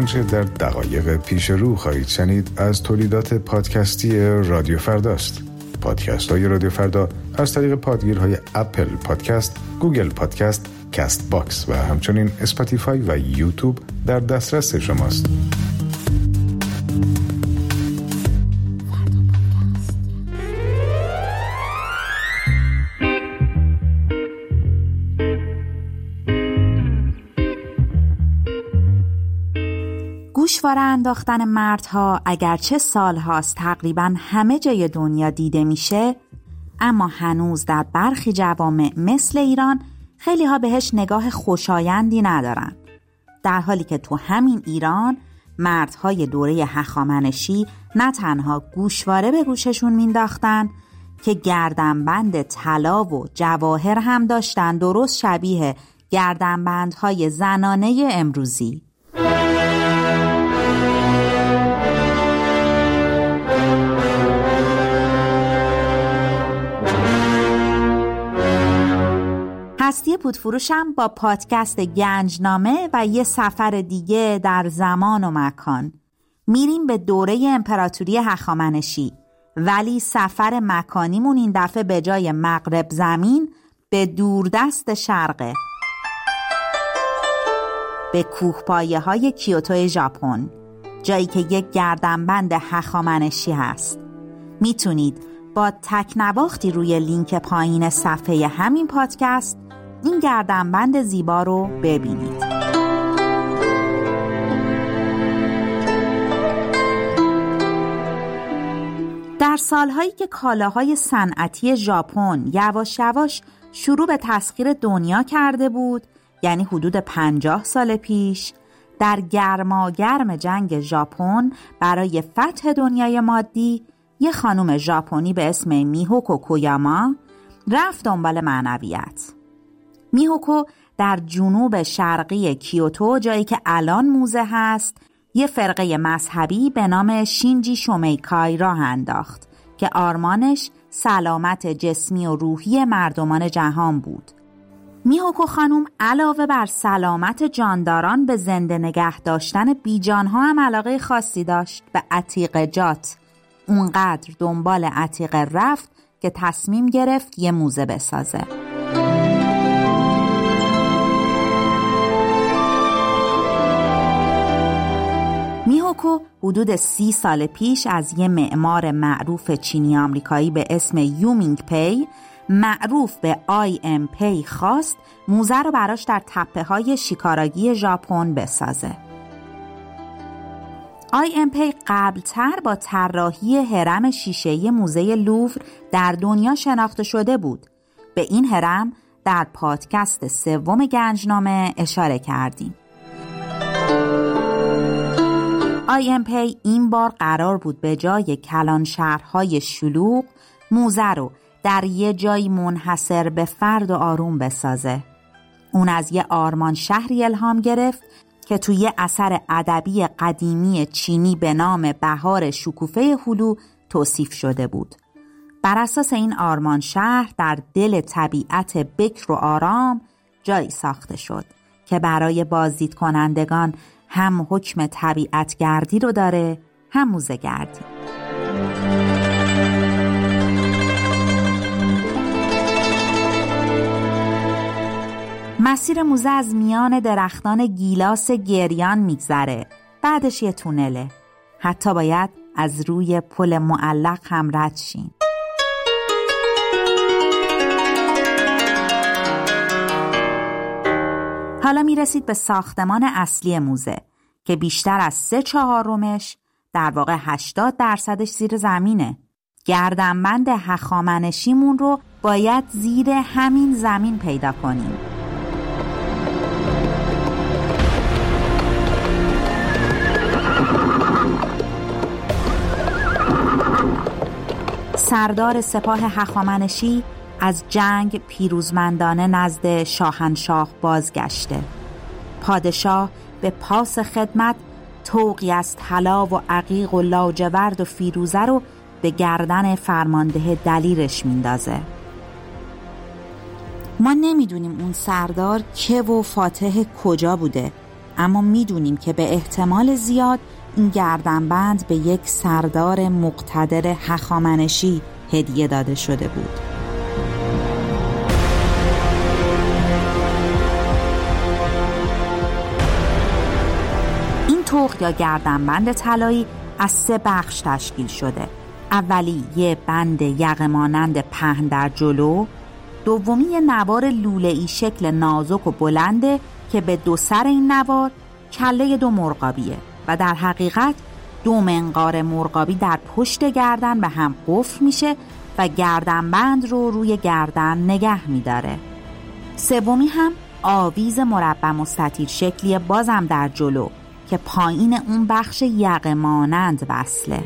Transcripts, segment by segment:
آنچه در دقایق پیش رو خواهید شنید از تولیدات پادکستی رادیو فرداست. پادکست های رادیو فردا از طریق پادگیرهای اپل پادکست، گوگل پادکست، کست باکس و همچنین اسپاتیفای و یوتیوب در دسترس شماست. گوشواره انداختن مردها اگرچه سالهاست تقریباً همه جای دنیا دیده میشه، اما هنوز در برخی جوامع مثل ایران خیلی ها بهش نگاه خوشایندی ندارن، در حالی که تو همین ایران مردهای دوره هخامنشی نه تنها گوشواره به گوششون مینداختن که گردنبند طلا و جواهر هم داشتن، درست شبیه گردنبندهای زنانه امروزی. هستی پودفروشم با پادکست گنجنامه و یه سفر دیگه در زمان و مکان میریم به دوره امپراتوری هخامنشی، ولی سفر مکانیمون این دفعه به جای مغرب زمین به دوردست شرقه، به کوهپایه های کیوتو ژاپن، جایی که یک گردنبند هخامنشی هست. میتونید با تکنواختی روی لینک پایین صفحه همین پادکست این گردنبند زیبا رو ببینید. در سالهایی که کالاهای صنعتی ژاپن یواش یواش شروع به تسخیر دنیا کرده بود، یعنی حدود 50 سال پیش، در گرماگرم جنگ ژاپن برای فتح دنیای مادی، یه خانم ژاپنی به اسم میهوکو کویاما رفت دنبال معنویت. میهوکو در جنوب شرقی کیوتو، جایی که الان موزه هست، یه فرقه مذهبی به نام شینجی شومیکای راه انداخت که آرمانش سلامت جسمی و روحی مردمان جهان بود. میهوکو خانم علاوه بر سلامت جانداران به زنده نگه داشتن بیجانها هم علاقه خاصی داشت به عتیقه جات. اونقدر دنبال عتیقه رفت که تصمیم گرفت یه موزه بسازه. میهوکو حدود 30 سال پیش از یه معمار معروف چینی آمریکایی به اسم یو مینگ پی، معروف به آی ام پی، خواست موزه رو براش در تپه های شیکاراگی ژاپن بسازه. آی ام پی قبلتر با طراحی هرم شیشه‌ای موزه لوور در دنیا شناخته شده بود. به این هرم در پادکست 3 گنجنامه اشاره کردیم. آی ام پی این بار قرار بود به جای کلان شهرهای شلوغ، موزه رو در یه جای منحصر به فرد و آروم بسازه. اون از یه آرمان شهری الهام گرفت که توی یه اثر ادبی قدیمی چینی به نام بهار شکوفه هلو توصیف شده بود. بر اساس این آرمان شهر در دل طبیعت بکر و آرام جایی ساخته شد که برای بازدید کنندگان هم حکم طبیعت گردی رو داره، هم موزه گردی. مسیر موزه از میان درختان گیلاس گریان میگذره. بعدش یه تونله. حتی باید از روی پل معلق هم رد شین. حالا میرسید به ساختمان اصلی موزه که بیشتر از 3/4 در واقع 80% زیر زمینه. گردنبند هخامنشیمون رو باید زیر همین زمین پیدا کنیم. سردار سپاه هخامنشی از جنگ پیروزمندانه نزد شاهنشاه بازگشته. پادشاه به پاس خدمت طوقی از طلا و عقیق و لاجورد و فیروزه رو به گردن فرمانده دلیرش میندازه. ما نمیدونیم اون سردار که و فاتح کجا بوده، اما میدونیم که به احتمال زیاد این گردنبند به یک سردار مقتدر هخامنشی هدیه داده شده بود. این طوق یا گردنبند طلایی از 3 بخش تشکیل شده. اولی یه بند یقه مانند پهن در جلو، دومی یه نوار لوله‌ای شکل نازک و بلنده که به 2 سر این نوار کله 2 مرغابیه و در حقیقت 2 منقار مرغابی در پشت گردن به هم قفل میشه و گردنبند رو روی گردن نگه میداره. سومی هم آویز مربع مستطیل شکلی بازم در جلو که پایین اون بخش یقه مانند وصله.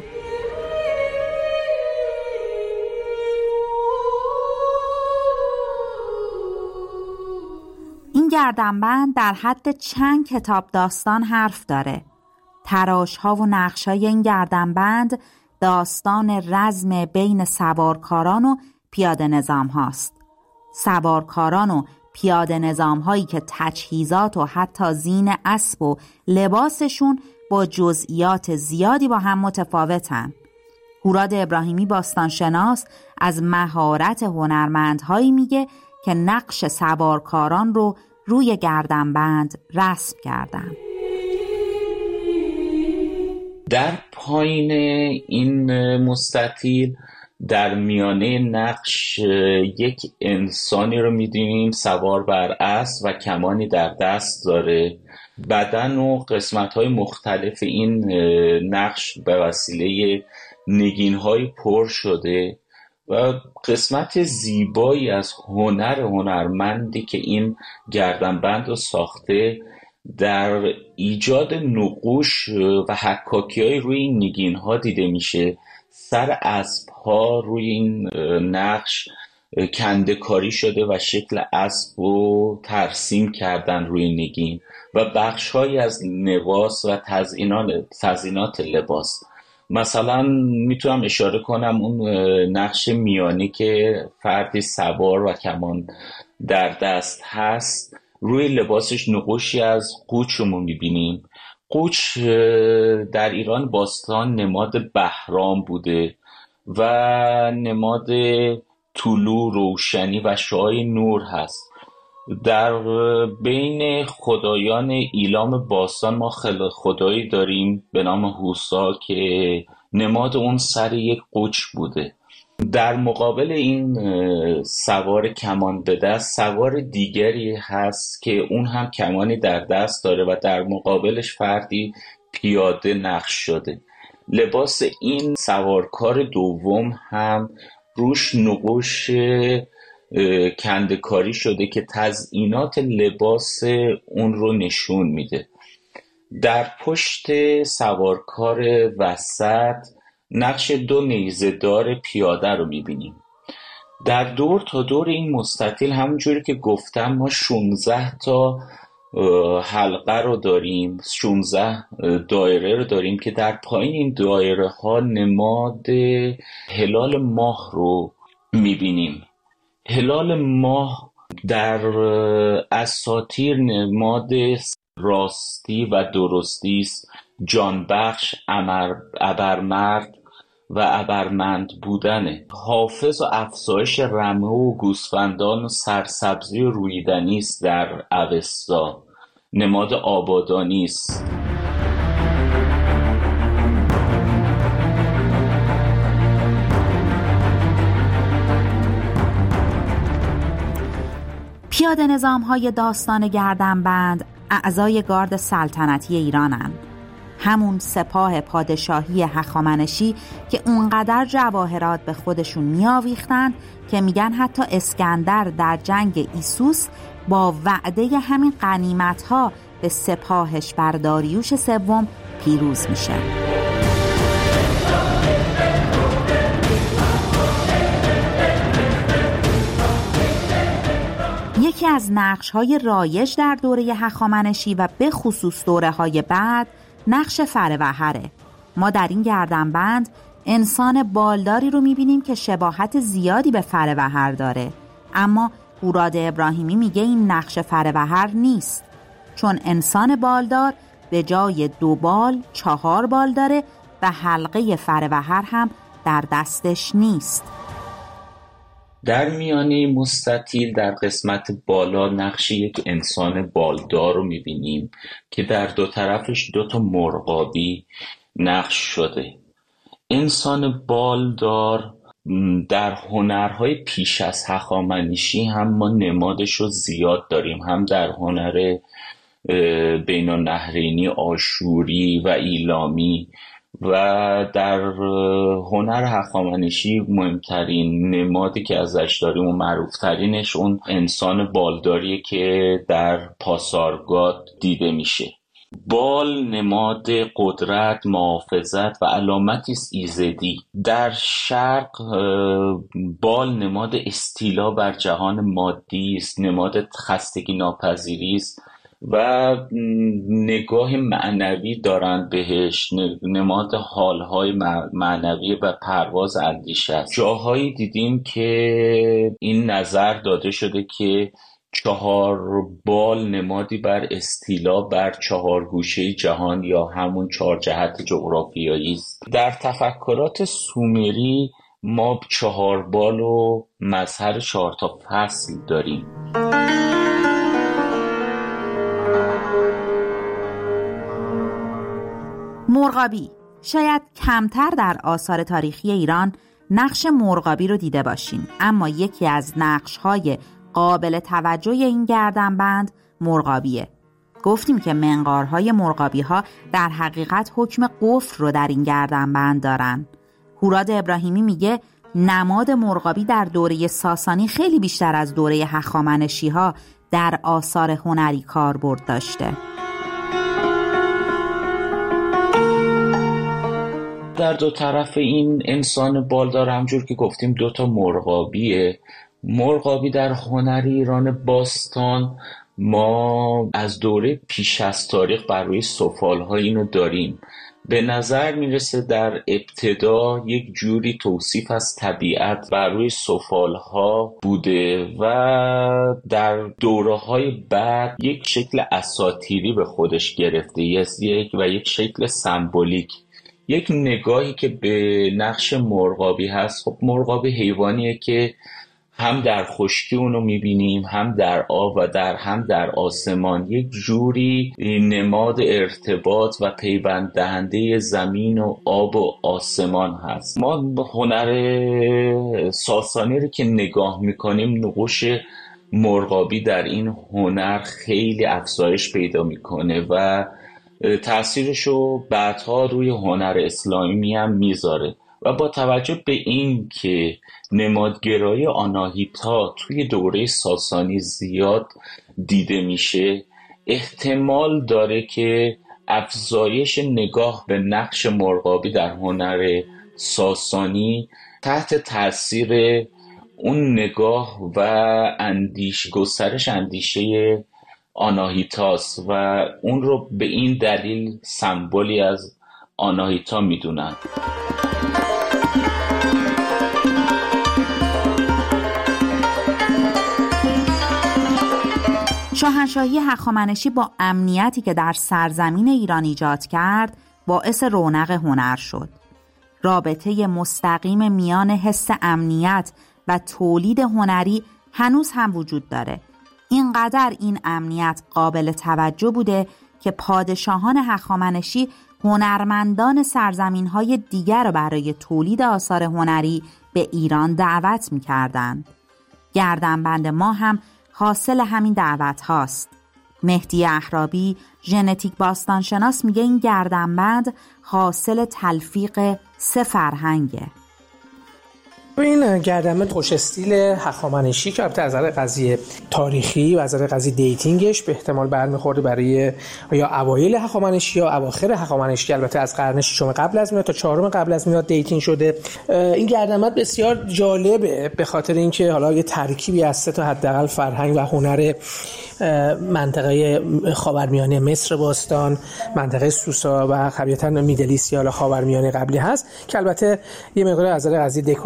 این گردنبند در حد چند کتاب داستان حرف داره. تراش‌ها و نقش‌های این گردنبند داستان رزم بین سوارکاران و پیاده نظام هاست. سوارکاران و پیاده نظام هایی که تجهیزات و حتی زین اسب و لباسشون با جزئیات زیادی با هم متفاوتن. هوراد ابراهیمی باستانشناس از مهارت هنرمندهایی میگه که نقش سوارکاران رو روی گردنبند رسم کردن. در پایین این مستطیل در میانه نقش یک انسانی رو می‌بینیم سوار بر اسب و کمانی در دست داره. بدن و قسمت‌های مختلف این نقش به وسیله نگین‌های پر شده و قسمت زیبایی از هنرمندی که این گردنبند رو ساخته در ایجاد نقوش و حکاکی‌های روی این نگین‌ها دیده میشه. سر اسب‌ها روی این نقش کنده‌کاری شده و شکل اسب رو ترسیم کردن روی نگین و بخش‌هایی از لباس و تزیینات لباس. مثلا میتونم اشاره کنم اون نقش میانی که فردی سوار و کمان در دست هست، روی لباسش نقوشی از قوچ رو میبینیم. قوچ در ایران باستان نماد بهرام بوده و نماد طلوع، روشنی و شعاع نور هست. در بین خدایان ایلام باستان ما خدایی داریم به نام هوسا که نماد اون سر یک قوچ بوده. در مقابل این سوار کمان به دست سوار دیگری هست که اون هم کمانی در دست داره و در مقابلش فردی پیاده نقش شده. لباس این سوارکار دوم هم روش نقوش کنده‌کاری شده که تزیینات لباس اون رو نشون میده. در پشت سوارکار وسط نقش 2 نیزه‌دار پیاده رو میبینیم. در دور تا دور این مستطیل همونجوری که گفتم ما 16 تا حلقه رو داریم، 16 دایره رو داریم که در پایین این دایره ها نماد هلال ماه رو میبینیم. هلال ماه در اساطیر نماد راستی و درستی است، جانبخش، ابرمرد و ابرمند بودنه. حافظ و افزایش رمه و گوسفندان و سرسبزی و رویدنی است. در اوستا نماد آبادانی است. پیاده نظام‌های داستان گردنبند اعضای گارد سلطنتی ایرانن، همون سپاه پادشاهی هخامنشی که اونقدر جواهرات به خودشون میآویختن که میگن حتی اسکندر در جنگ ایسوس با وعده همین غنیمت‌ها به سپاهش بر داریوش سوم پیروز میشه. یکی از نقش‌های رایج در دوره هخامنشی و به خصوص دوره‌های بعد نقش فره‌وهره. ما در این گردنبند انسان بالداری رو می‌بینیم که شباهت زیادی به فره‌وهر داره، اما هوراد ابراهیمی میگه این نقش فره‌وهر نیست. چون انسان بالدار به جای 2 بال 4 بال داره و حلقه فر بحر هم در دستش نیست. در میانه مستطیل در قسمت بالا نقش یک انسان بالدار رو میبینیم که در 2 طرفش 2 مرغابی نقش شده. انسان بالدار در هنرهای پیش از هخامنشی هم ما نمادش رو زیاد داریم، هم در هنر بین النهرینی آشوری و ایلامی و در هنر هخامنشی مهمترین نمادی که ازش داریم و معروفترینش اون انسان بالداریه که در پاسارگاد دیده میشه. بال نماد قدرت، محافظت و علامتی است ایزدی. در شرق بال نماد استیلا بر جهان مادی است، نماد خستگی ناپذیری است و نگاه معنوی دارند بهش، نماد حالهای معنوی و پرواز اندیشه است. جاهایی دیدیم که این نظر داده شده که 4 بال نمادی بر استیلا بر 4 گوشه جهان یا همون 4 جهت جغرافیایی است. در تفکرات سومری ما 4 بال و مظهر 4 تا فصل داریم. مرغابی. شاید کمتر در آثار تاریخی ایران نقش مرغابی رو دیده باشیم، اما یکی از نقش‌های قابل توجه این گردنبند مرغابیه. گفتیم که منقارهای مرغابی‌ها در حقیقت حکم قفل رو در این گردنبند دارن. هوراد ابراهیمی میگه نماد مرغابی در دوره ساسانی خیلی بیشتر از دوره هخامنشی‌ها در آثار هنری کاربرد داشته. در 2 طرف این انسان بالدار همجور که گفتیم 2 تا مرغابیه. مرغابی در هنر ایران باستان ما از دوره پیش از تاریخ بر روی سفال‌ها اینو داریم. به نظر میرسه در ابتدا یک جوری توصیف از طبیعت بر روی سفال‌ها بوده و در دوره‌های بعد یک شکل اساطیری به خودش گرفته و یک شکل سمبولیک. یک نگاهی که به نقش مرغابی هست، خب مرغابی حیوانیه که هم در خشکی اونو میبینیم، هم در آب و هم در آسمان. یک جوری نماد ارتباط و پیوند دهنده زمین و آب و آسمان هست. ما هنر ساسانی رو که نگاه میکنیم نقوش مرغابی در این هنر خیلی افزایش پیدا میکنه و تأثیرشو بعدها روی هنر اسلامی هم میذاره و با توجه به این که نمادگرایی آناهیتا توی دوره ساسانی زیاد دیده میشه، احتمال داره که افزایش نگاه به نقش مرغابی در هنر ساسانی تحت تاثیر اون نگاه و گسترش اندیشه آناهیتاس و اون رو به این دلیل سمبولی از آناهیتا میدونن. شاهنشاهی هخامنشی با امنیتی که در سرزمین ایران ایجاد کرد باعث رونق هنر شد. رابطه مستقیم میان حس امنیت و تولید هنری هنوز هم وجود داره. اینقدر این امنیت قابل توجه بوده که پادشاهان هخامنشی هنرمندان سرزمین‌های دیگر را برای تولید آثار هنری به ایران دعوت می‌کردند. گردنبند ما هم حاصل همین دعوت هاست. مهدی احرابی، ژنتیک باستانشناس، میگه این گردنبند حاصل تلفیق 3 فرهنگه. این گردنبند خوش استیل هخامنشی که البته از نظر قضیه تاریخی و از نظر قضیه دیتینگش به احتمال برمیخورده برای یا اوایل هخامنشی یا اواخر هخامنشی، البته از قرن 6 قبل از میلاد تا 4 قبل از میلاد دیتینگ شده. این گردنبند بسیار جالبه به خاطر اینکه حالا یه ترکیبی از 3 تا حداقل فرهنگ و هنر منطقه خاورمیانه مصر باستان، منطقه سوسا و طبیعتاً میدل ایست یا خاورمیانه قبلی هست که البته یه مقدار از نظر قضیه دکوراتیو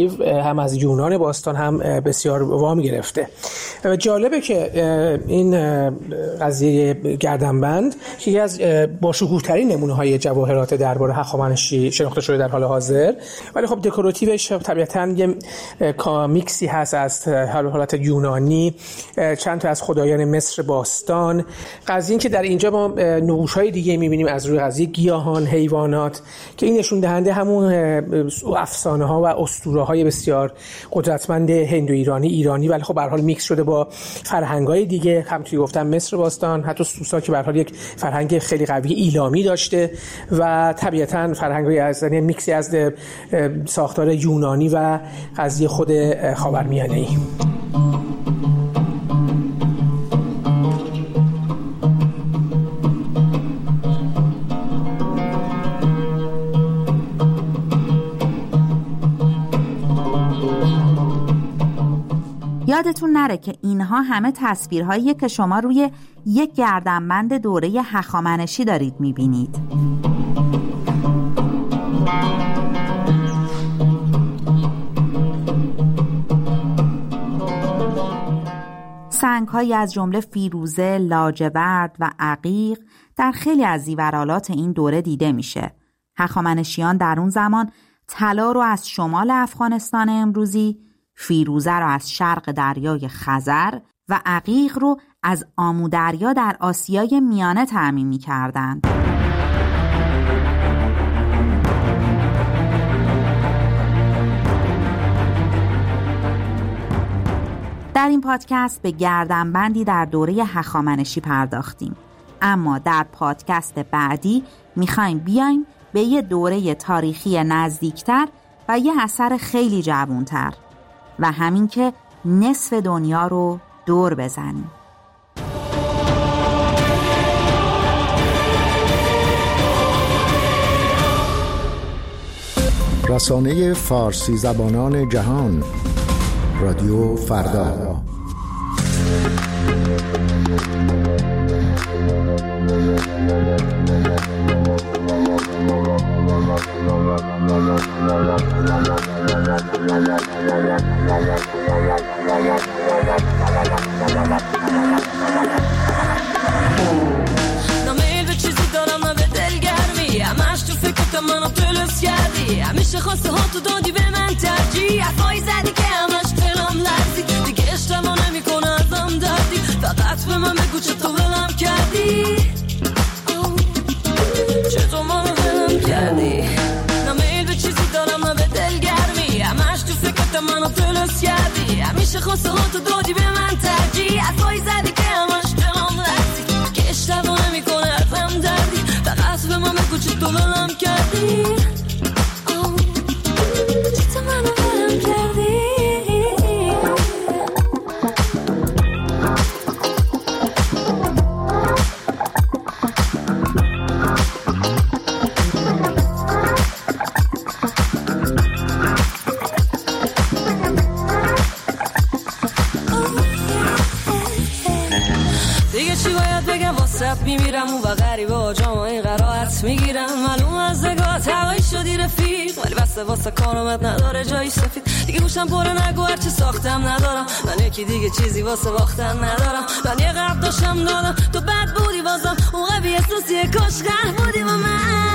هم از یونان باستان هم بسیار وام گرفته. جالبه که این قضیه گردنبند که یکی از باشکوه‌ترین نمونه‌های جواهرات دربار هخامنشی شناخته شده در حال حاضر، ولی خب دکوراتیوش طبیعتاً یه میکسی هست از حالت یونانی، چند تا از خدایان مصر باستان. قضیه این که در اینجا ما نقوش‌های دیگه می‌بینیم از روی قضیه گیاهان، حیوانات، که این نشون دهنده همون افسانه‌ها و اسطوره‌های بسیار قدرتمند هندو ایرانی، ولی خب به هر حال میکس شده با فرهنگ‌های دیگه. همونطوری گفتم مصر باستان، حتی سوسا که به هر حال یک فرهنگ خیلی قوی ایلامی داشته و طبیعتاً فرهنگ‌های از میکسی از ساختار یونانی و قضیه خود خاورمیانه‌ای. یادتون نره که اینها همه تصویرهاییه که شما روی یک گردنبند دوره هخامنشی دارید میبینید. سنگ‌هایی از جمله فیروزه، لاجورد و عقیق در خیلی از زیورالات این دوره دیده میشه. هخامنشیان در اون زمان طلا رو از شمال افغانستان امروزی، فیروزه رو از شرق دریای خزر و عقیق رو از آمودریا در آسیای میانه تأمین می‌کردند. در این پادکست به گردنبندی در دوره هخامنشی پرداختیم، اما در پادکست بعدی میخوایم بیایم به یه دوره تاریخی نزدیکتر و یه اثر خیلی جوانتر و همین که نصف دنیا رو دور بزنیم. رسانه فارسی زبانان جهان، رادیو فردا. نمیل به چیزی دارم نه به دلگرمی، همش تو فکرت منو دلس کردی، همیشه خواسته ها تو دادی به من ترجیح، حرفایی زدی که همش دلم لرزی، دیگه اشتباه نمیکنه ازم دردی، فقط به من بگو چطور ولم کردی، چطور منو ولم کردی. نمیل به چیزی دارم نه به دلگرمی، همش تو فکرت منو دلس کردی، همیشه خواسته ها تو دادی به من ترجیح، حرفایی زدی که همش دلم لرزی، دیگه اشتباه نمیکنه ازم دردی، فقط به من بگو چطور ولم کردی، چطور منو ولم کردی. میمیرم و غریبه ها جامعه قرائت میگیرم، معلوم از نگاه هوایی شدی رفیق، ولی بسته واسه کارامت نداره جایی سفید، دیگه گوشم پره نگو هرچی ساختم ندارم، من یکی دیگه چیزی واسه باختن ندارم، من یه قرب داشتم دادم تو بد بودی بازم، اون قوی احساسی کاش قهر بودی با من.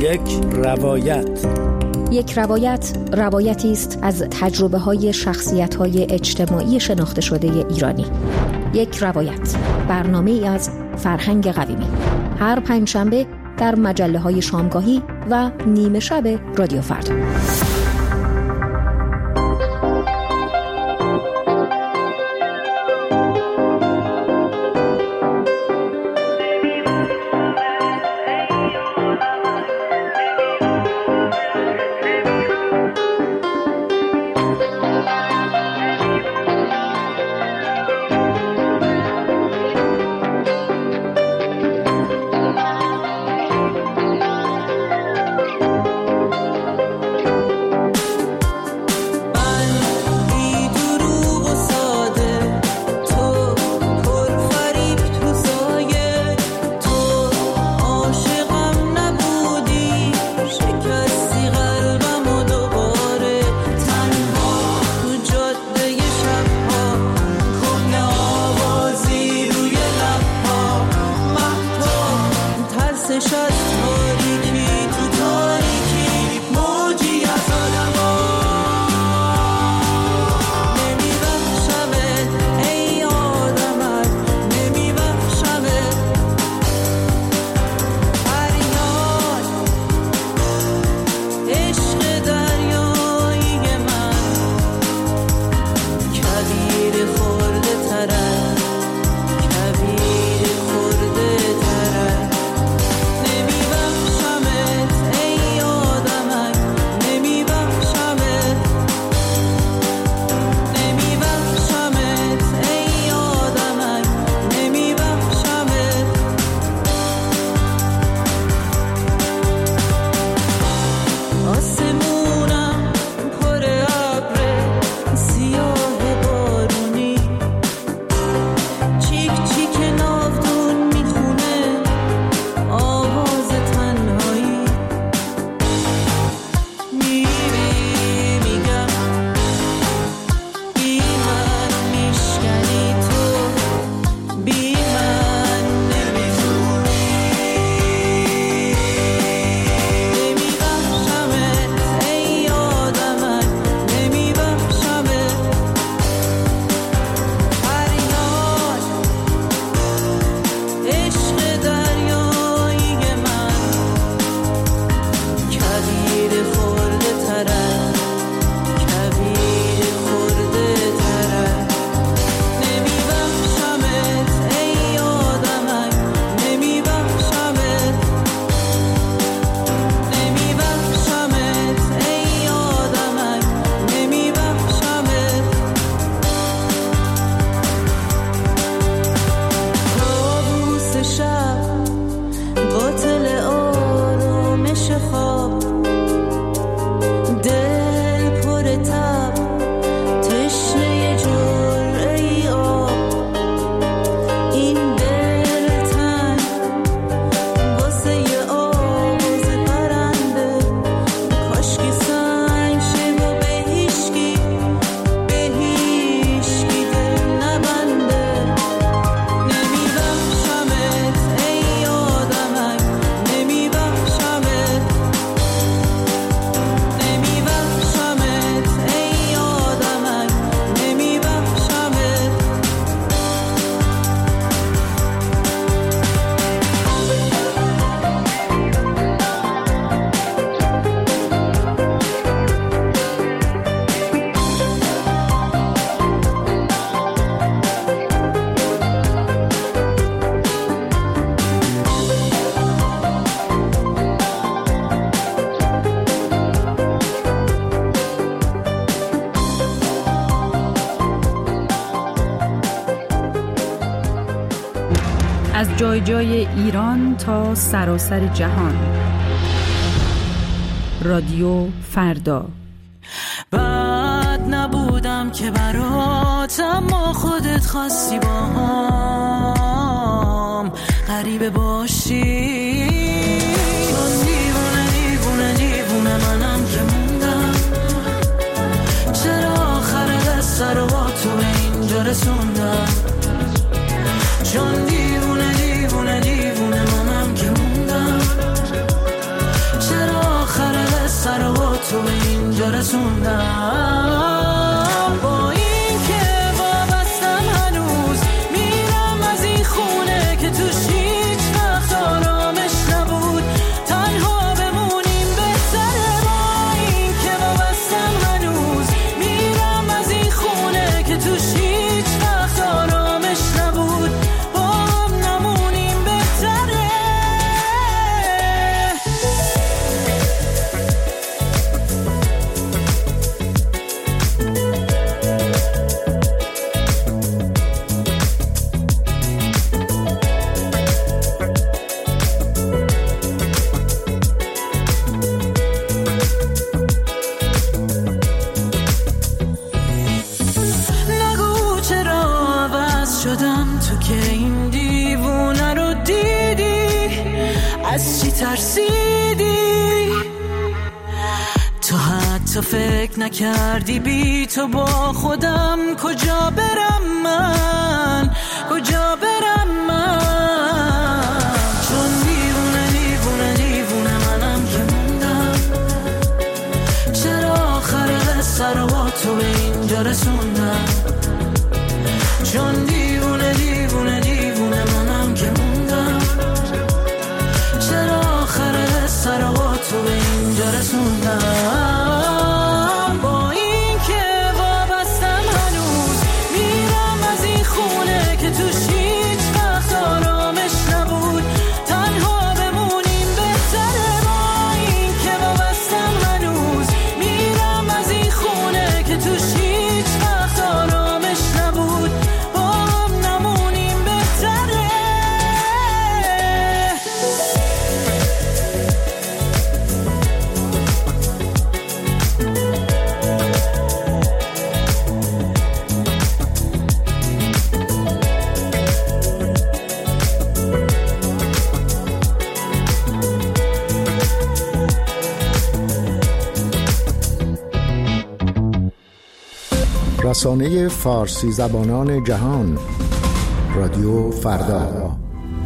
یک روایت. یک روایت روایتی است از تجربه‌های شخصیت‌های اجتماعی شناخته شده ایرانی. یک روایت، برنامه‌ای از فرهنگ قویمی. هر پنجشنبه در مجله‌های شامگاهی و نیمه شب رادیو فردا. از جای جای ایران تا سراسر جهان. رادیو فردا. بد نبودم که برات، اما خودت خواستی با هم غریبه باشی. چون دیوونه دیوونه دیوونه منم که موندم، چرا آخر قصه رو با تو به اینجا رسوندم. چون دیوونه دیوونه دیوونه منم که موندم، چرا اینجا رسوندم. با این که وابستم هنوز میرم از این خونه که توش هیچ وقت آرامش نبود. تنها بمونیم بهتره. با این که وابستم هنوز میرم از این خونه که توش هیچ وقت آرامش نبود. با هم نمونیم بهتره. نگو چرا عوض شدم تو که این دیوونه رو دیدی. از چی ترسیدی؟ تو حتی فکر نکردی بی تو با خودم کجا برم من، کجا برم من. چون دیوونه دیوونه دیوونه منم که موندم. چرا آخر سر و تو به اینجا رسوندم. چون دیوونه دیوونه دیوونه منم که موندم. چرا آخر سر و تو به اینجا رسوندم. با این که وابستم هنوز میرم از این خونه که توش هیچ وقت آرامش نبود. تنها بمونیم بهتره. با این که وابستم هنوز میرم از این خونه که توش هیچ وقت آرامش نبود. با هم نمونیم بهتره. رسانه فارسی زبانان جهان رادیو فردا.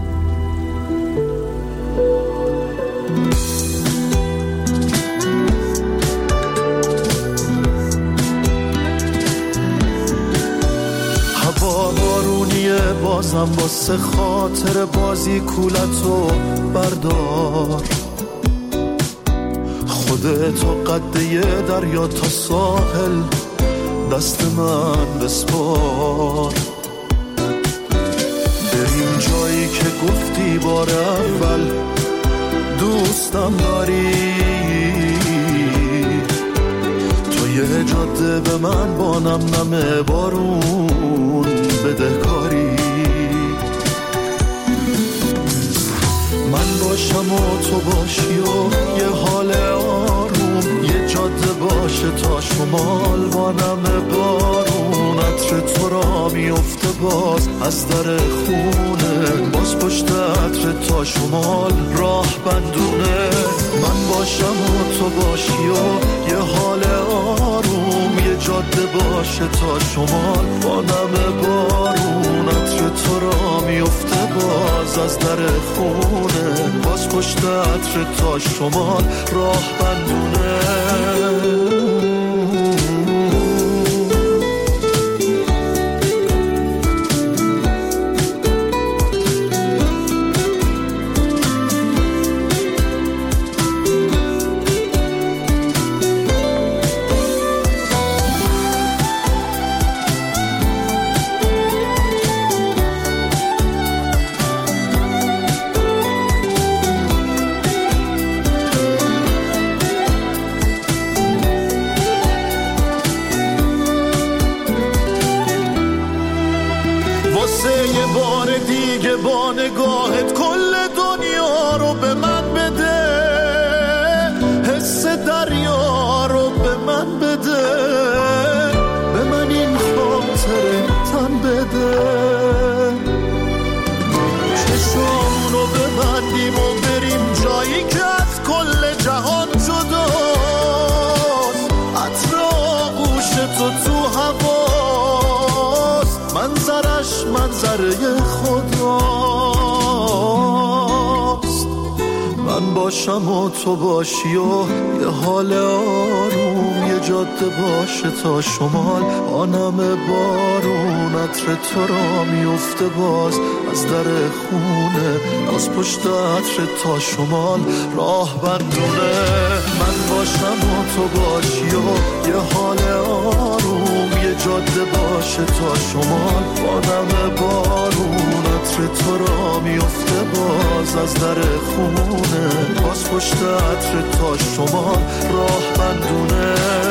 هوا بارونیه بازم واسه خاطر بازی کولتو بردار. خودتو قده دریا تا ساحل دست من بسپار. بریم جایی که گفتی بار اول دوستم داری. تو یه جاده به من با نم نم بارون بدهکاری. من باشم و تو باشی و یه حال آروم. یه جاده باشه تا شمال با نم بارون. عطر تو را میفته باز از در خونه. باز پشت عطر تا شمال راه بندونه. من باشم و تو باشی و یه حال آروم. یه جاده باشه تا شمال با نم بارون. عطر تو را میفته باز از در خونه. باز پشت عطر تا شمال راه بندونه. با نگاهت کل دنیا رو به من بده. حس دریا رو به من بده. به من این خاطره تن بده. چشامونو ببندیم و بریم جایی که از کل جهان جداست. عطر آغوش تو هواست. منظرش منظره خداست. باشم و تو باشی و یه حال آروم، یه جاده باشه تا شمال با نم بارون، عطر تو را میفته باز از در خونه، از پشت عطر تا شمال راه بندونه. من باشم و تو باشی و یه حال آروم، یه جاده باشه تا شمال با نم بارون، عطر تو را میفته باز از در خونه، باز پشت عطر تا شمال راه بندونه.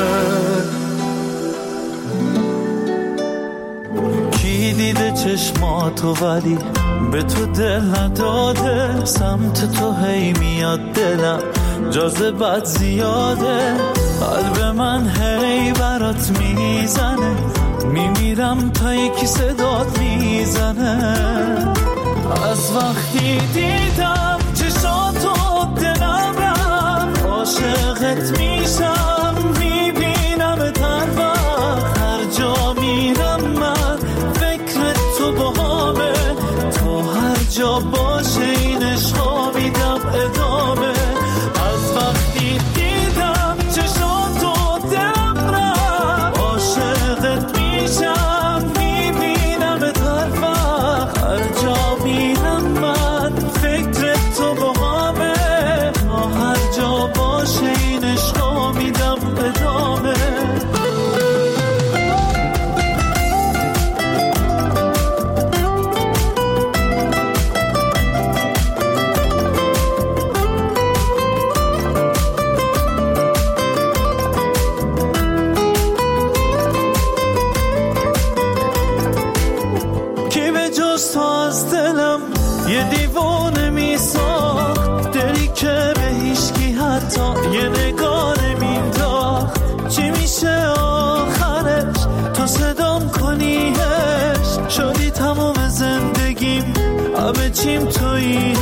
کی دیده چشماتو ولی به تو دل نداده، سمت تو هی میاد دلم جاذبت زیاده، قلب من هی برات میزنه، میمیرم تا یکی صدات میزنه. از وقتی دیدم چشاتو دلم رفت، عاشقت میشم میبینم هر وقت، هر جا میرم من فکر تو باهامه، تو هر جا باشه این عشقا میدم ادامه. از وقتی دیدم چشاتو دلم رفت، عاشقت میشم میبینم هر وقت، هر جا میرم من فکر تو باهامه، تا هر جا باشه این عشقا میدم ادامه. یه دیوانه میساخت دلی که به هیچکی حتی یه نگاه نمینداخت، چی میشه آخرش تو صدام کنیش، شدی تمام زندگیم همه چیم توییش.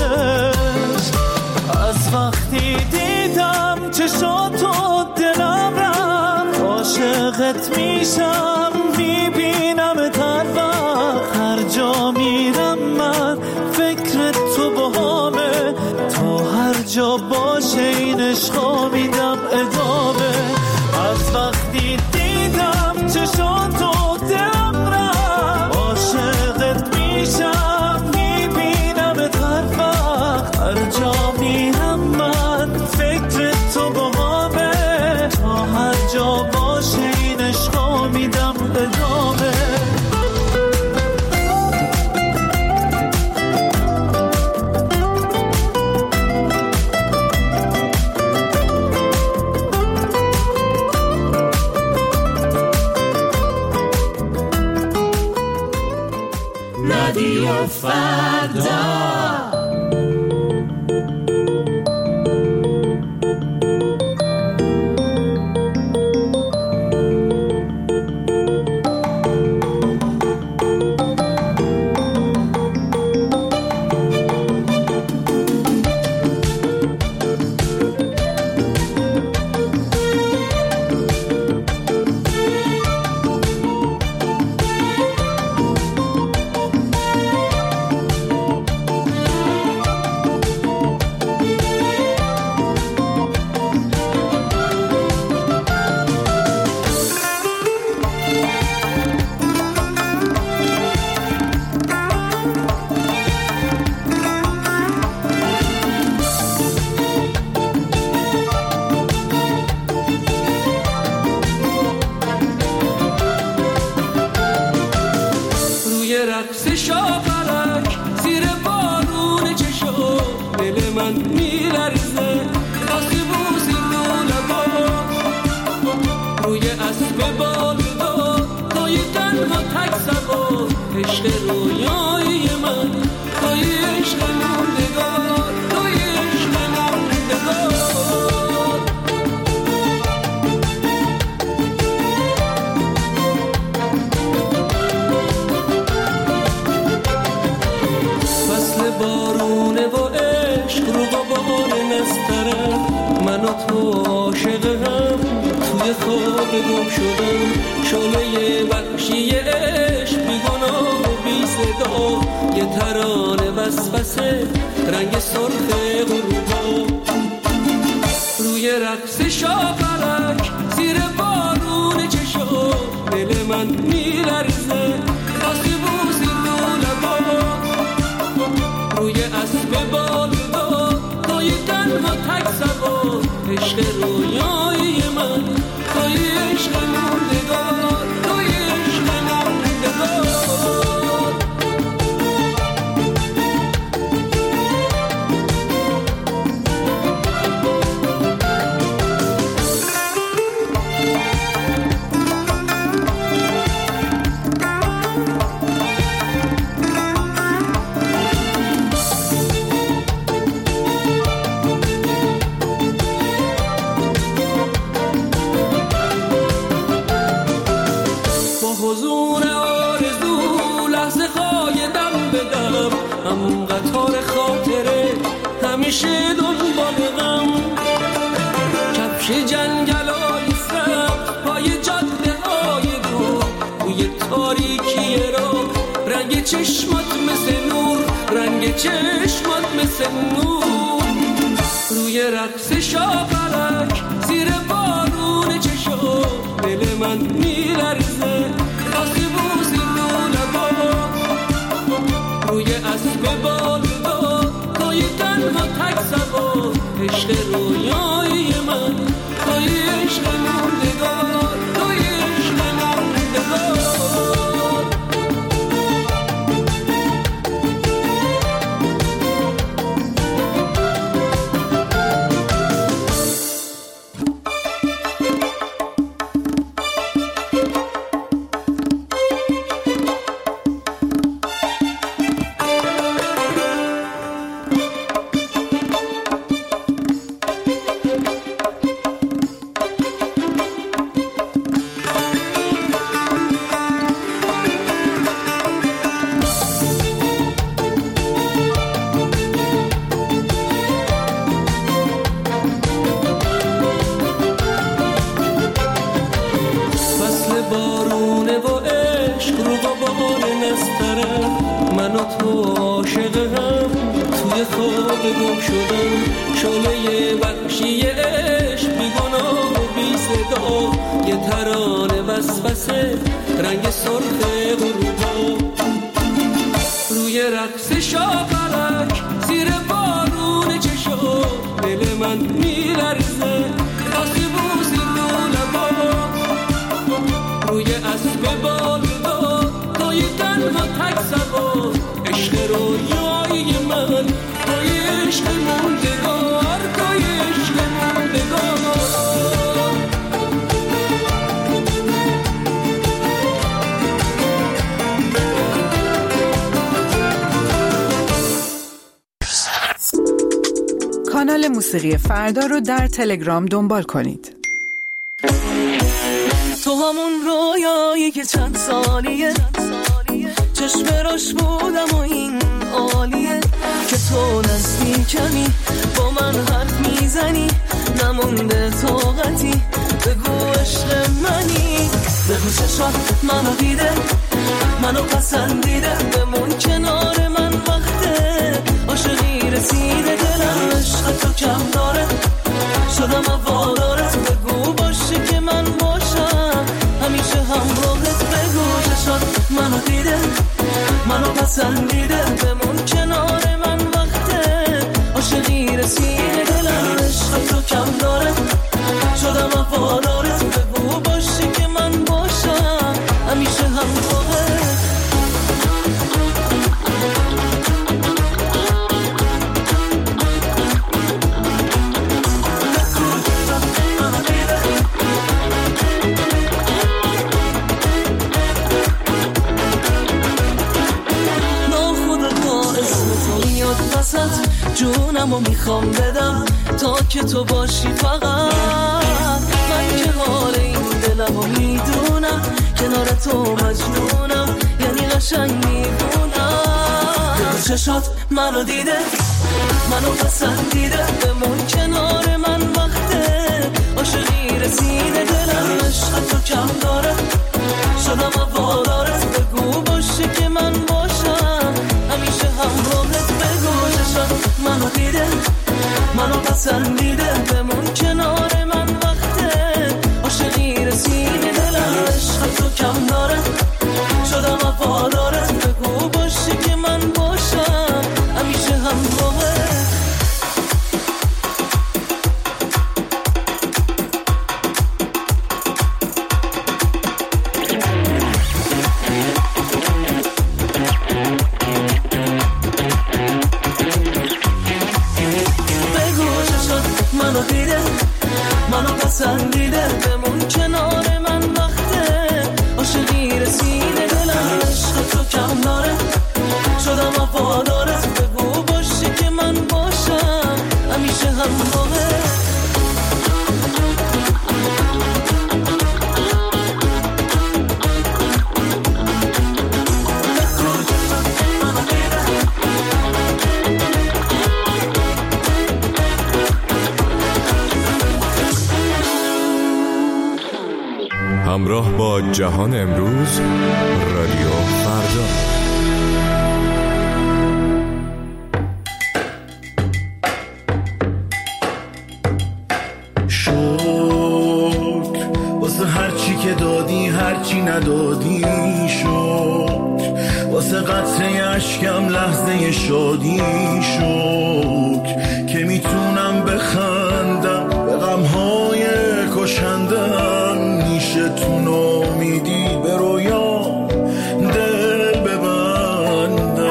از وقتی دیدم چشاتو دلم رفت، عاشقت میشم میبینم هر وقت، هر جا میرم من فکر تو باهامه، تو هر جا باشه این عشقا میدم ادامه. از وقتی دیدم چشاتو دلم رفت، عاشقت میشم میبینم هر وقت، هر جا میرم من فکر تو باهامه، تا هر جا باشه این عشقا میدم ادامه. رادیو فردا. عشق رویای من توی عشق موندگار، توی عشق موندگار. فصل بارونه و عشق رو بابار نسترم، من و تو عاشق هم توی خواب گم شدم. شعله وحشی عشق بیگناه و بی صدا، یه ترانه وسوسه رنگ سرخ غروبا. رقص شاپرک زیر بارون چشم دل من میلرزه واسه بوسی رو لبا روی اسب بالدار توی تنها تک سوار عشق رویایی من توی عشق موندگار توی عشق موندگار همیشه دنبال غم کفش جنگلای سبز پای جاده های دور توی تاریکی را رنگ چشمات مثل نور رنگ چشمات مثل نور روی رقص شاپرک زیر بارون چشم دل من میلرزه واسه بوسی رو لبا روی اسب بالدار توی تنها تک سوار عشق رویایی من توی عشق موندگار توی عشق موندگار کانال موسیقی فردا رو در تلگرام دنبال کنید. تو همون رویایی که چند سالیه چشم راش بودم و این عالیه که تو نزدیکمی با من حرف میزنی نمونده طاقتی بگو عشق منی بگو چشات منو دیده منو پسندیده بمون کنار من وقته عاشقی رسیده دلم عشق تو کم داره شدم واداره بگو باشه که من باشم همیشه همراهت بگو چشات منو دیده منو پسندیده بمون کنار من وقته عاشقی رسیده دلم عشق تو کم داره شدم وفاداره بگو باشه که من باشم همیشه همراهت جونمو میخوام بدم تا که تو باشی فقط من که حال این دلمو میدونم کنار تو مجنونم یعنی قشنگ میبونم چشات منو دیده منو پسندیده بمون کنار من وقته عاشقی رسیده دلم عشق تو کم داره شدم وفاداره بگو باشه که من باشم همیشه همراهت بگو چشات منو دیده منو پسندیده بمون کنار منو دیده منو پسندیده بمون کنار من وقته عاشقی رسیده دلم عشق تو کم داره شدم وفادارت بگو باشی که من باشم همیشه همراهه همراه با جهان امروز رادیو فردا. شکر واسه هرچی که دادی هرچی ندادی شکر واسه قطره اشکم لحظه شادی شکر که میتونم بخندم به غمهای کشندم نیشه تو نامیدی به رویام دل ببندم.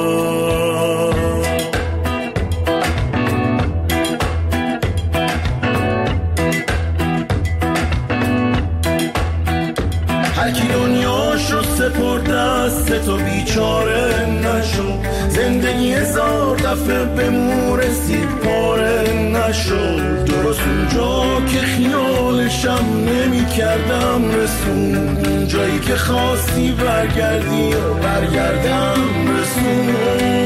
هرکی دنیاشو سپرد دست تو بیچاره نشو زندگی هزار دفعه به مو رسید پاره نشد درست اونجا که خیالشم نمی کردم رسون اونجایی که خواستی برگردی و برگردم رسون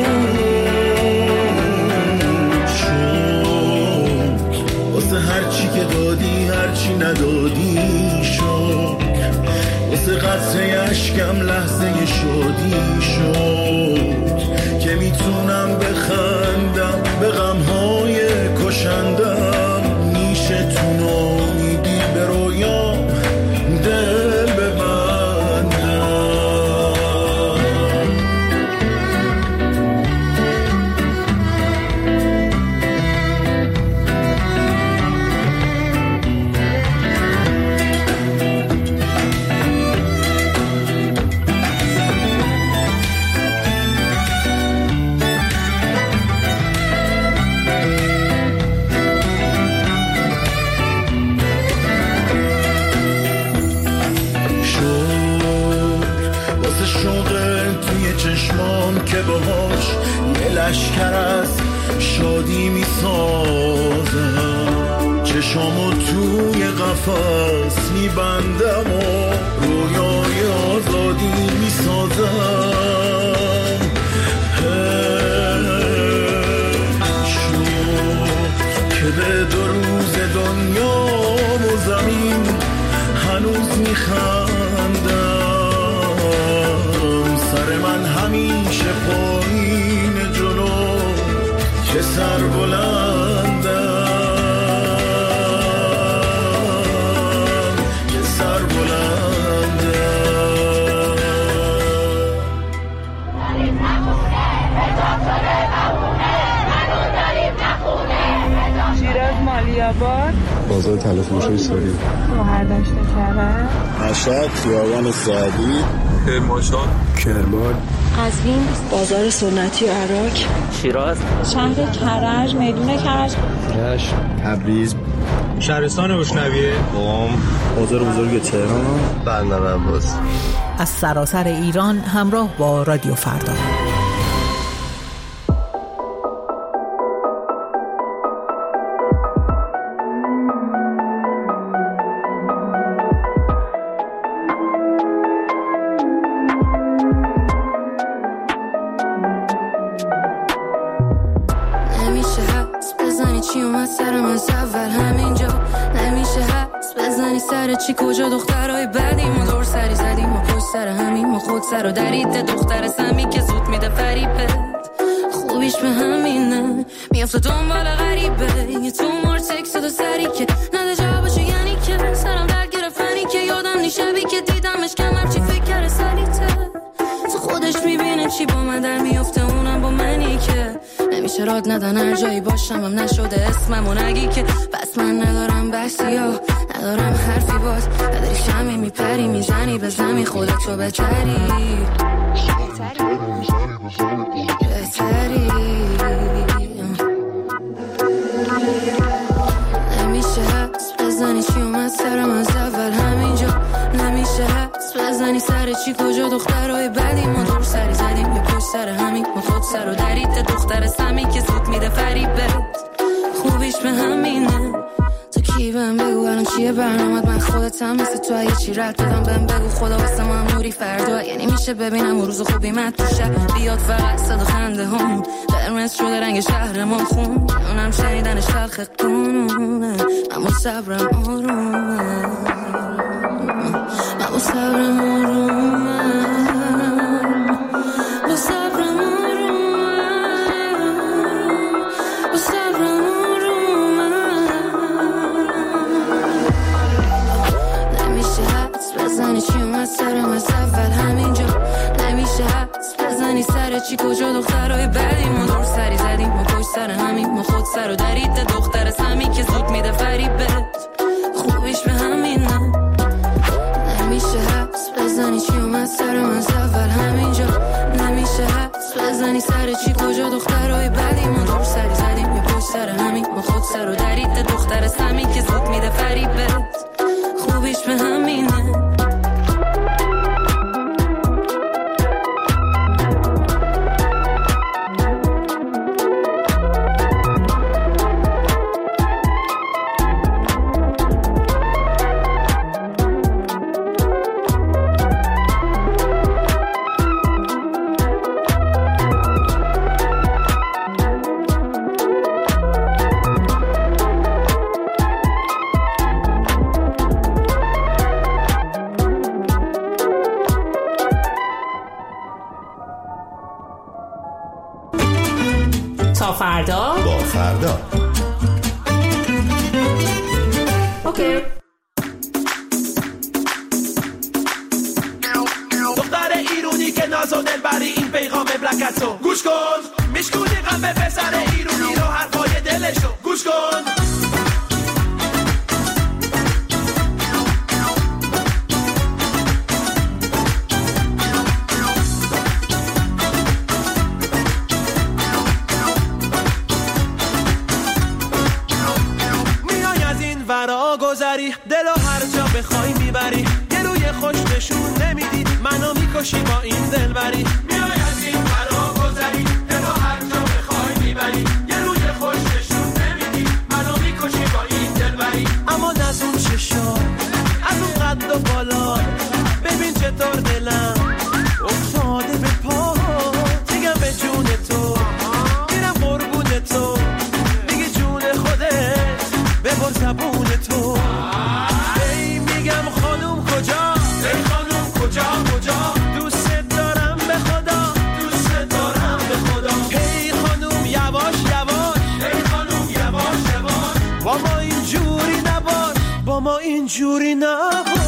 شد واسه هرچی که دادی هرچی ندادی شد واسه قطره اشکم لحظه شادی شد که میتونم بخندم به غمهای کشندم نیشه تو نامیدی به رویام دل ببندم. چشمام که باهاش یه لشکر از شادی می سازم چشمامو توی قفس می بندم و رویای آزادی می سازم. شد که به دو روز دنیا و زمین هنوز می خندم سر من همیشه پایین جلو که سر بلندم که سر بلندم. شیراز مالیاباد بازار تلفروشی ساری شوهر داشته کرده مشهد خیابان سعدی کرمانشاه کرمان قزوین بازار سنتی عراق شیراز شهر کرج میدون کرج رشت تبریز شهرستان بشنویه قم بازار بزرگ تهران بندر عباس. از سراسر ایران همراه با رادیو فردا. چی کجا دخترای بعدیم و دور سری زدیم و پشت سر همیم و خود سر و درید دختر سمی که زود میده فریبت خوبیش به همینه میافته دنبال غریبه یه تو مار تکس دو سری که نده جوابشو یعنی که سرم درد گرفتنی که یادم نیشبی که دیدمش کمر چی فکر کرده سلیته تو خودش میبینه چی با من در میافته اونم با منی که نمیشه راد ندن هر جایی باشم هم نشده اسمم و نگی که پس من ندارم بحثی ها ندارم حرفی باز نداری شمی میپری میزنی به زمین خودتو بهتری چی کجا دخترای بدی ما دور سری زدیم یه پشت سر همین ما خود سر و درید دختر سمی که زود میده فریب برد خوبیش به همینه تو کی بهم بگو الان چیه برنامت من خودتم مثل تو اگه چی رد بدم بهم بگو خدا واسه ما نوری فردا یعنی میشه ببینم روز خوبی من تو شب بیاد فقط صدا خنده هم قرمز شده رنگ شهر ما خون اونم شنیدنش تلخ قانونه اما صبرم آرومه اما صبرم آرومه با صبرم آرومه با صبرم آرومه نمیشه حدس بزنی چی اومد سرم از اول همینجا نمیشه حدس بزنی سر چی کجا دخترای بدی ما دور سری زدیم ما پشت سر همین ما خود سر و درید دختر سمی که زود میده فریب بهت خوبیش به همینه نمیشه حدس بزنی چی اومد سرم از اول همینجا نمیشه حدس بزنی سر چی کجا دخترای بدی ما دور سری زدیم یه پشت سر همین ما خود سر و درید دختر سمی که زود میده فریب بهت خوبیش به همینه تا فردا با فردا اوکی. دختر ایرونی که ناز و دلبری این پیغام بلکتو گوش کن میشکونی غم به پسر ایرونی رو حرفای دلشو گوش کن دلو هر جا بخوای میبری یه روی خوش نشون نمیدی منو میکشی با این دلبری میای از این فرا گذری دلو هر جا بخوای میبری یه روی خوش نشون نمیدی منو میکشی با این دلبری اما از اون چشا از اون قد و بالا ببین چطور دلم افتاده به پا میگم به جون تو میرم قربون تو میگی جون خودت ببر زبون تو کجا دوست دارم به خدا هی خانوم یواش هی خانوم یواش با ما اینجوری نباش با ما اینجوری نباش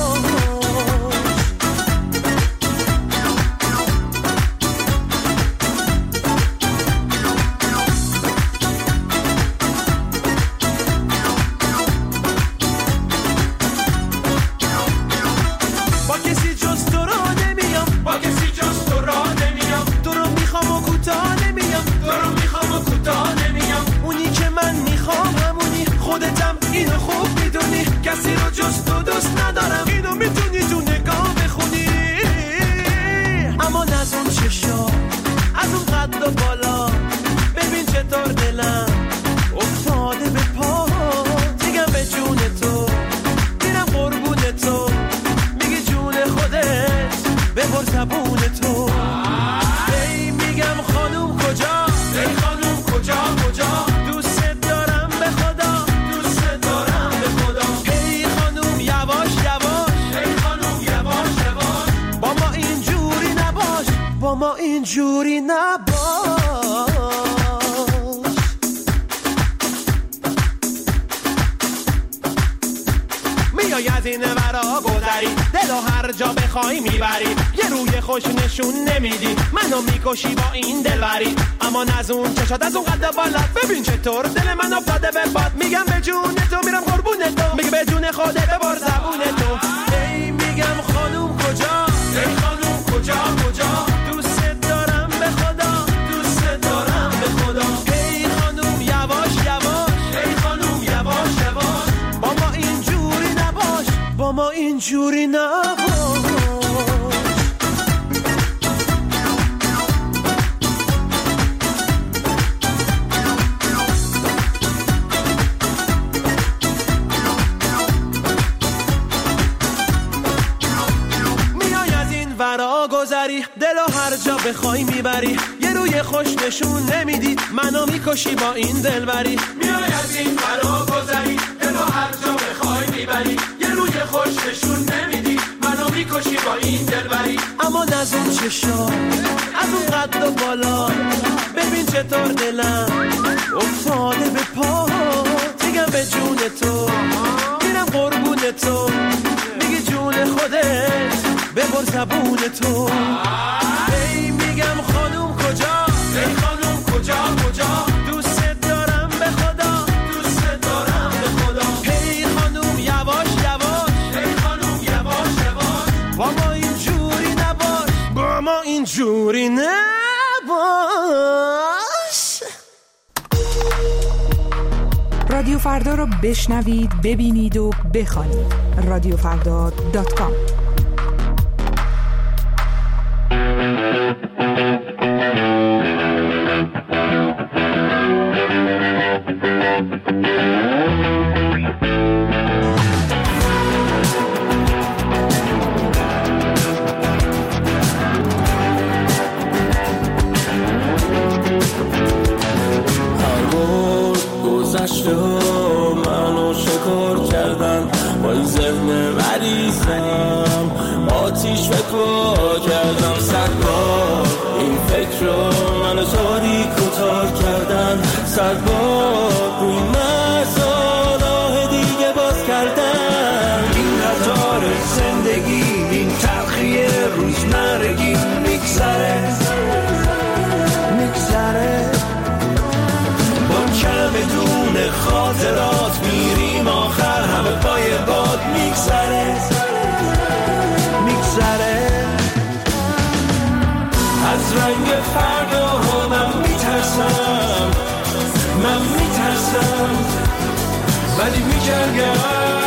کسی رو جز تو دوست ندارم اینو میتونی تو نگاه بخونی اما از اون چشا از اون قد و بالا ببین چطور دلم افتاده به پا میگم به جون تو میرم قربون تو میگی جون خودت ببر زبون تو ای میگم خانوم کجا ای خانوم کجا دوست دارم به خدا با ما اینجوری نباش میای از این ورا گذری دلو هر جا بخوای میبری یه روی خوش نشون نمیدی منو میکشی با این دلبری اما از اون چشات از اون قد بالات ببین چطور دل من افتاده به باد میگم به جون تو میرم قربون تو میگه به جون خودت ببر زبون تو ای میگم خانوم کجا ای خانوم کجا دوست دارم به خدا ای خانوم یواش ای خانوم یواش با ما اینجوری نباش با ما اینجوری نباش بخوای میبری، یه روی خوش نشون نمیدی، منو میکشی با این دلبری. میای از این برا گذری، دلو هر جا بخوای میبری، یه روی خوش نشون نمیدی، منو میکشی با این دلبری. اما از اون چشا، از اون قد و بالا، ببین چطور دلم افتاده به پا. میگم به جون تو، میرم قربون تو، میگی جون خودت ببر زبون تو. ای میگم خانوم کجا، ای خانوم کجا کجا، دوست دارم به خدا، دوست دارم به خدا. ای خانوم یواش یواش، ای خانوم یواش یواش، با ما اینجوری نباش، با ما اینجوری نباش. رادیو فردا رو بشنوید، ببینید و بخوانید. رادیوفردا.com. گذشته ها منو شکار کردن، با این ذهن مریضم آتیش فکر کردم. 100 بار این فکر رو منو تاریک و تار کردن، 100 بار روی مرزا راه دیگه باز کردن. این قطار زندگی، این تلخی روزمرگی میگذره میگذره، بدون خاطرات میریم آخر همه پای باد میگذره میگذره. از رنگ فردا من میترسم، من میترسم ولی میجنگم.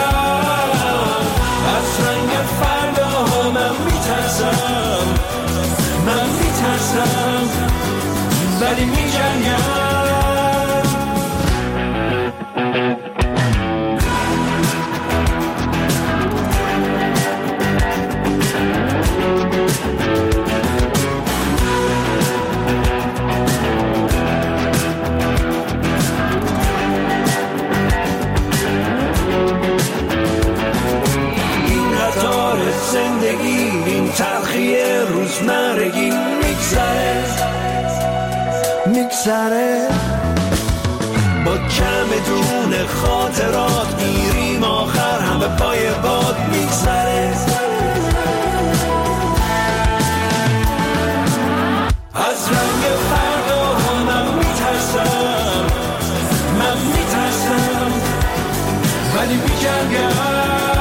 از رنگ فردا من میترسم، من میترسم ولی میجنگم. این تلخی روزمرگی میگذره میگذره، با کم دون خاطرات میریم آخر همه پای باد میگذره. از رنگ فردا من میترسم، من میترسم ولی میجنگم.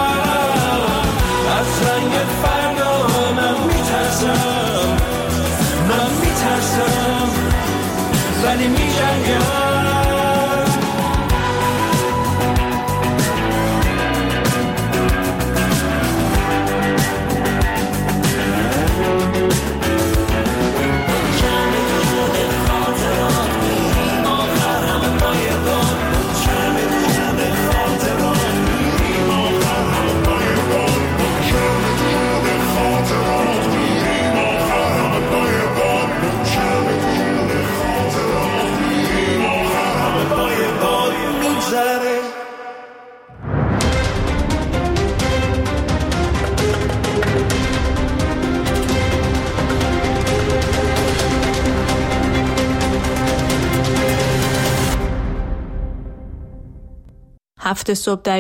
از رنگ فردا من میترسم، من میترسم ولی میجنگم. هفت صبح در